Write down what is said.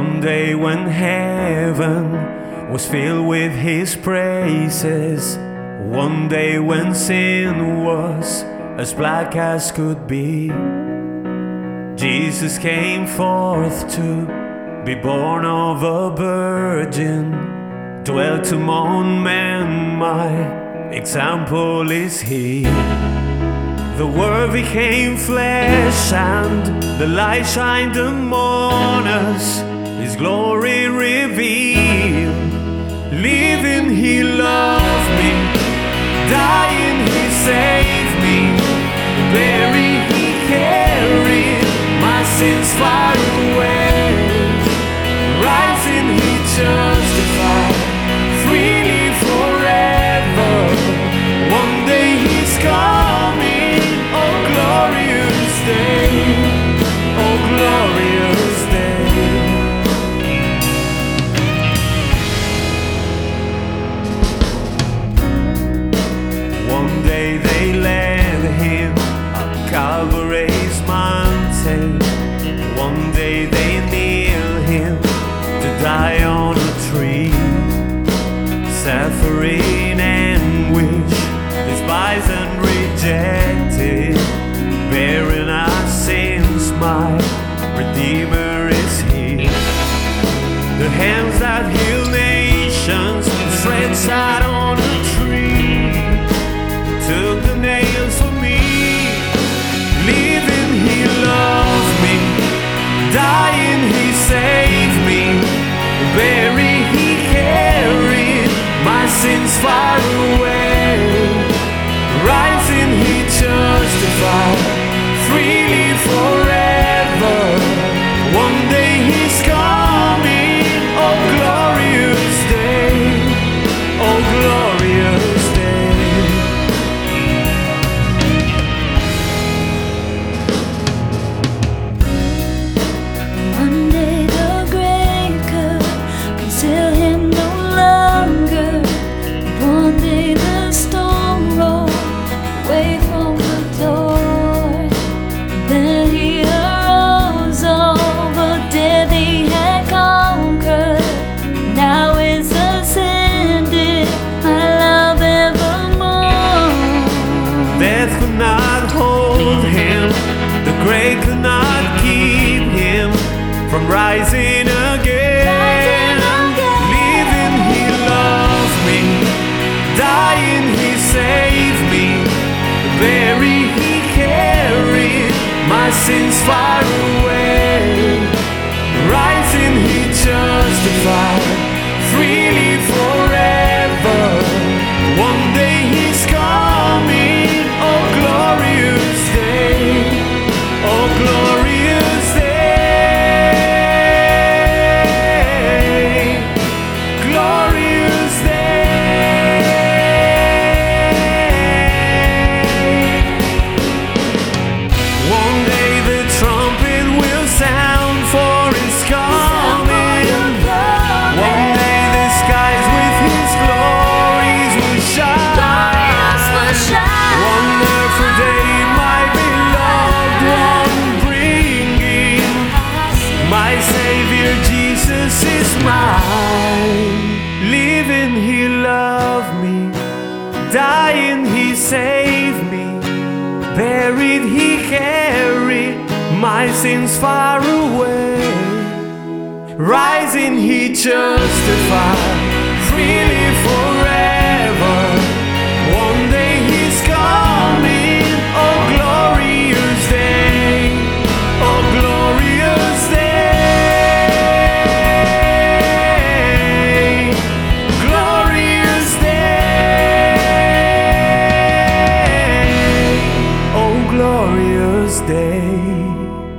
One day when heaven was filled with His praises, one day when sin was as black as could be, Jesus came forth to be born of a virgin, dwelt among men, my example is He. The Word became flesh and the light shined among us, His glory revealed. Living He loved me, dying He saved me, buried He carried my sins far away, rising He justified, freely forever. One day He's coming, oh glorious day, oh glorious day. One day they led Him up Calvary's mountain. One day they nailed Him to die on a tree, suffering anguish, despised and rejected, bearing our sins, my Redeemer is He. The hands that heal nations stretched out on a tree, took the nails for me. Living He loved me, dying He saved me, buried He carried my sins far away, rising He justified, freely forever. One day He's coming, oh glorious day, oh glorious day. One day the grave could conceal Him no longer. One day the stone rolled away from the door. Then He arose over death He had conquered. Now is ascended, my love evermore. Death could not hold Him, the grave could not keep Him from rising again. Living He loved me, dying He saved me, buried He carried my sins far away, rising He justified, freely forever. One day He's coming, oh glorious day, oh glorious day, glorious day. One day the trumpet will sound for His coming. One day the skies with His glories will shine. Wonderful day, my beloved one bringing. My Savior Jesus is mine. Living He loved me, dying He saved me, buried He carried my sins far away, rising He justified, freely forever. One day He's coming, oh glorious day, oh glorious day, glorious day, oh glorious day.